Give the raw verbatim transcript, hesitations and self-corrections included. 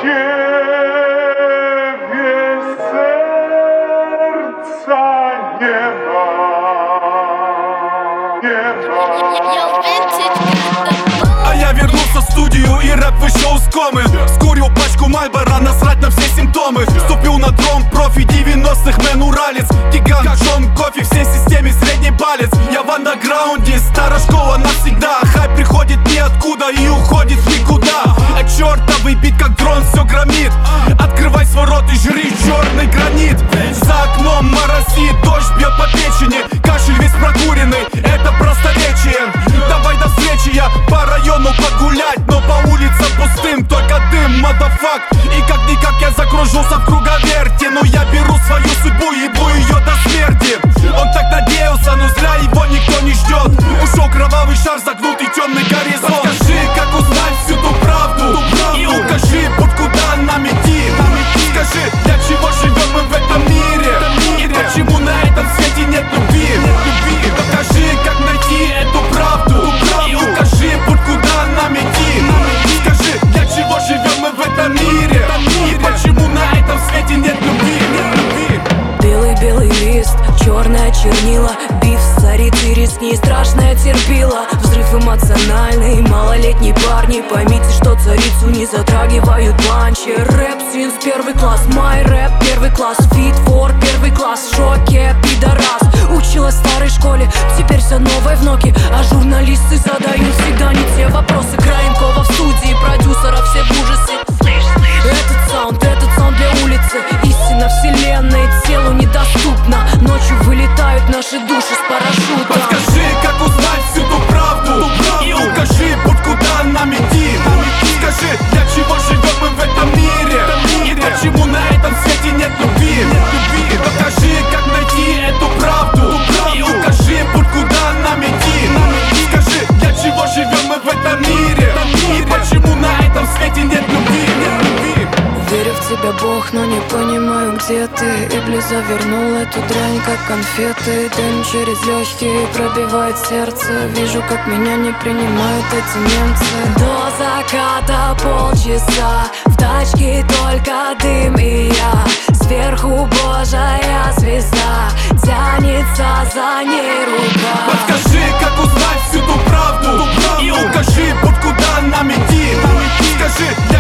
А я вернулся в студию и рэп вышел из комы. Скурил пачку Мальбора, насрать на все симптомы. Ступил на дром, профи девяностых, мэн уралец. Гигант Джон Кофи, всей системе средний палец. Я в андерграунде, старая школа навсегда. Хайп приходит ниоткуда и уходит в никуда. А чертовый бит как дрон все громит. Открывай свой рот и жри черный гранит. За окном моросит, дождь бьет по печени. Кашель весь прокуренный, это просторечие. Давай до встречи, я по району погулять, но по улицам пустым, только дым, мадафак. И как-никак я закружился в круговерте, но я беру свою судьбу, ебу ее до смерти. Он так надеялся, но зря его никто не ждет. Ушел кровавый шар, загнутый темный горизонт. Скажи, как узнать всю ту правду, и укажи, путь куда нам идти. Скажи, для чего живем мы в этом мире, и почему на этом свете нет любви. Покажи, как найти эту правду, и укажи, путь куда нам идти. Скажи, для чего живем мы в этом мире, и почему на этом свете нет любви. Белый-белый лист, черная чернила, биф, царит и рискни, страшное терпила. Взрыв эмоциональный, малолетние парни, поймите, что царицу не затрагивают банчи. Рэп синс первый класс, май рэп первый класс, фит фор первый класс, в шоке, пидорас. Училась в старой школе, теперь все новое в ноке, а журналисты задают всегда не те вопросы. Краенкова в студии, продюсера все в ужасе. Этот саунд, этот саунд для улицы, истина вселенной телу недоступна. Ночью вылетают наши души с парашюта. Подскажи, как узнать всю ту правду, и укажи, путь куда нам идти. Скажи, для чего живем мы в этом мире, и почему на этом свете нет любви. Покажи, как найти эту правду, и укажи, путь куда нам идти. Скажи, для чего живем мы в этом мире, и почему на этом свете нет любви. Верю в тебя, Бог, но не понимаю, где ты. Иблис завернул эту дрянь, как конфеты. Дым через легкие пробивает сердце. Вижу, как меня не принимают эти немцы. До заката полчаса, в тачке только дым и я. Сверху Божья звезда, тянется за ней рука. Подскажи, как узнать всю ту правду, и укажи, путь куда нам идти. Скажи,